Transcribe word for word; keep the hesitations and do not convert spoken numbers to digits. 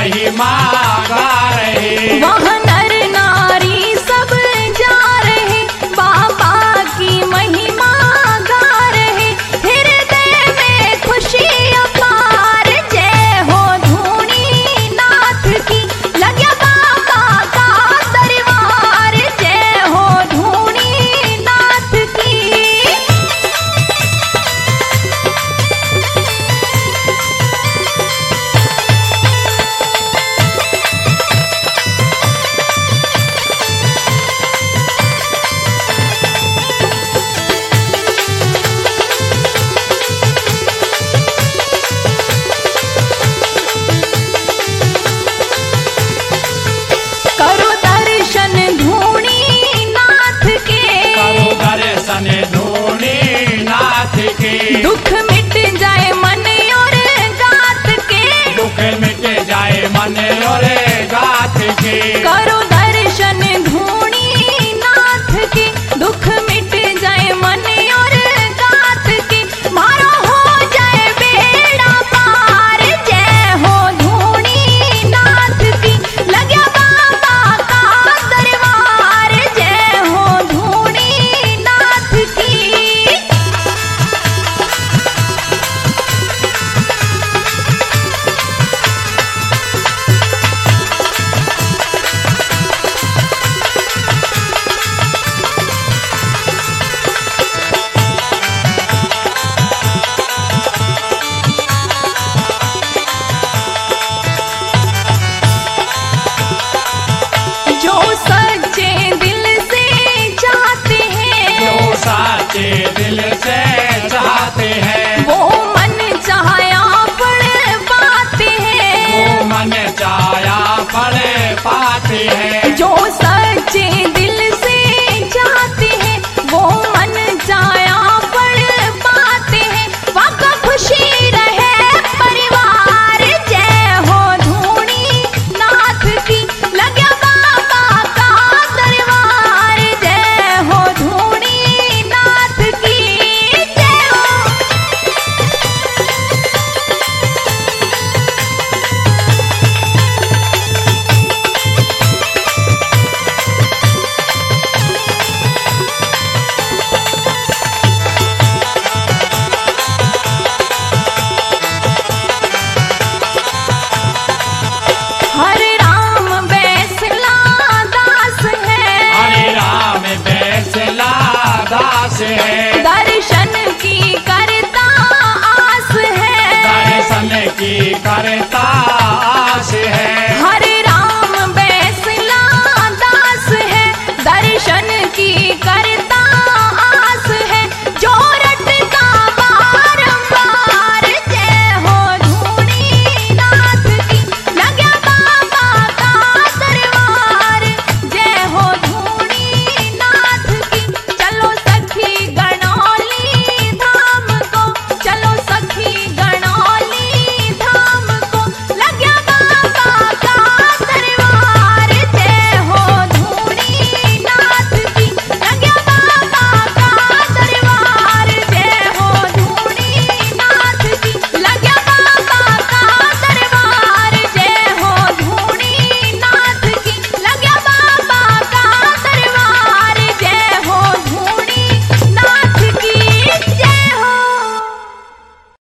महिमा गा रहे। वहाँ नर नारी सब जा रहे, बाबा की महिमा गा रहे। हृदय में खुशी अपार, जय हो धूनी नाथ की, लग्या बाबा का दरबार, जय हो धूनी नाथ की। करो दर्शन धूनी नाथ के, करो दर्शन धूनी नाथ के, दुख मिट जाए मन और गात के, दुख मिट जाए मन और गात के। करो दर्शन धूनी नाथ के, दुख मिट जाए मन और गात के, मारो हो जाए बेड़ा पार, जय हो धूनी नाथ की, लग्या बाबा का दरबार, जय हो धूनी नाथ की। जो सच्चे दिल से चाहते हैं, जो साचे दिल से चाहते हैं, वो मन चाहा फल पाते वो हैं। मन चाया फल पाते हैं। जो